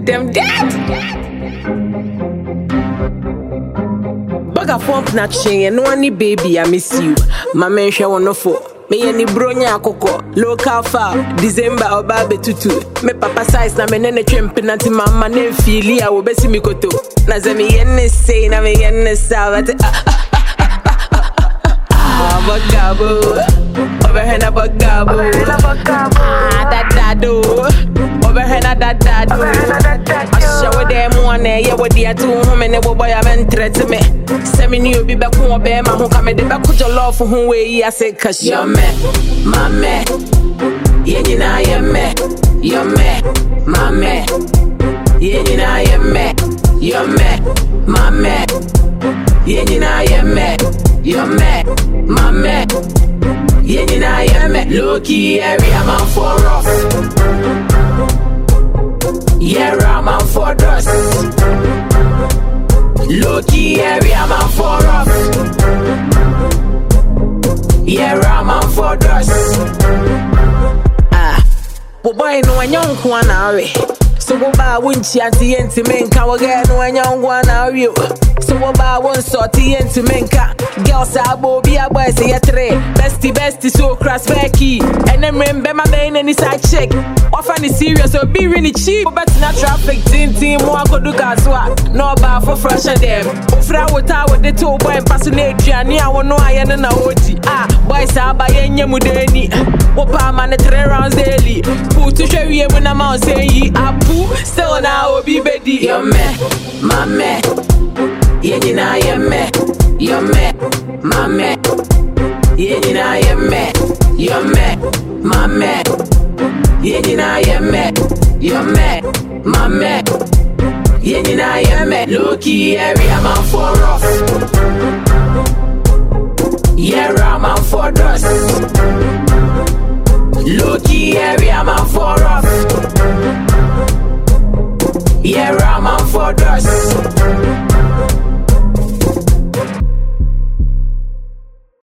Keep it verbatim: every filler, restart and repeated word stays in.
Them dead. Baga fomp na chain, no any baby, I miss you. My man share one no for. Me any bronya koko, local foul, December or baby tutu. Me papa size na me nene trempe na ti mama ne fili a wo besi mi koto. Na ze me yenne say na me yenne savate. Ah bagabo, overhead bagabo. Ah da da do, overhead da da do. I show them one yeah what they two home and boy I'm interested me. Semi new be back home be my home come de back to love for who way I say cause you're me, my me. Yeah you know you're me, you're me, my me. Yeah you know you're me, you're me, my me. Yeah you know you're me, you're me, my me. Yeah you know you're me. Low key area man for rough. Yeah, I'm for dust. Low key area, man for rough. Yeah, I'm for dust. Ah, but boy, no one young one away. So what about one chanty and to men can again when young one are you? So what about one sorty and to men can? Girls are Bobby, a boy say a tray. Bestie, bestie, so cross Becky. And then remember my main and side check. Often is serious, so be really cheap. But not traffic, team, team, more could do gas what? No bar for fresh and them. Ofra with our with the two boy and passionate journey. I want no iron and a O T. Ah, boys are by any mudeni. Opa man, the three rounds daily. Put to show you when I'm out saying, I poo, still now be ready. You're me, my me. Yeah, you know you're me, you're me, my me. Yeah, you know you're me, you're me, my me. Yeah, you know you're me, you're me, my me. Yeah, you know you're me. Low key area man for rough. Yeah, I'm for dust. Low key area man for rough. Yeah, I'm for dust.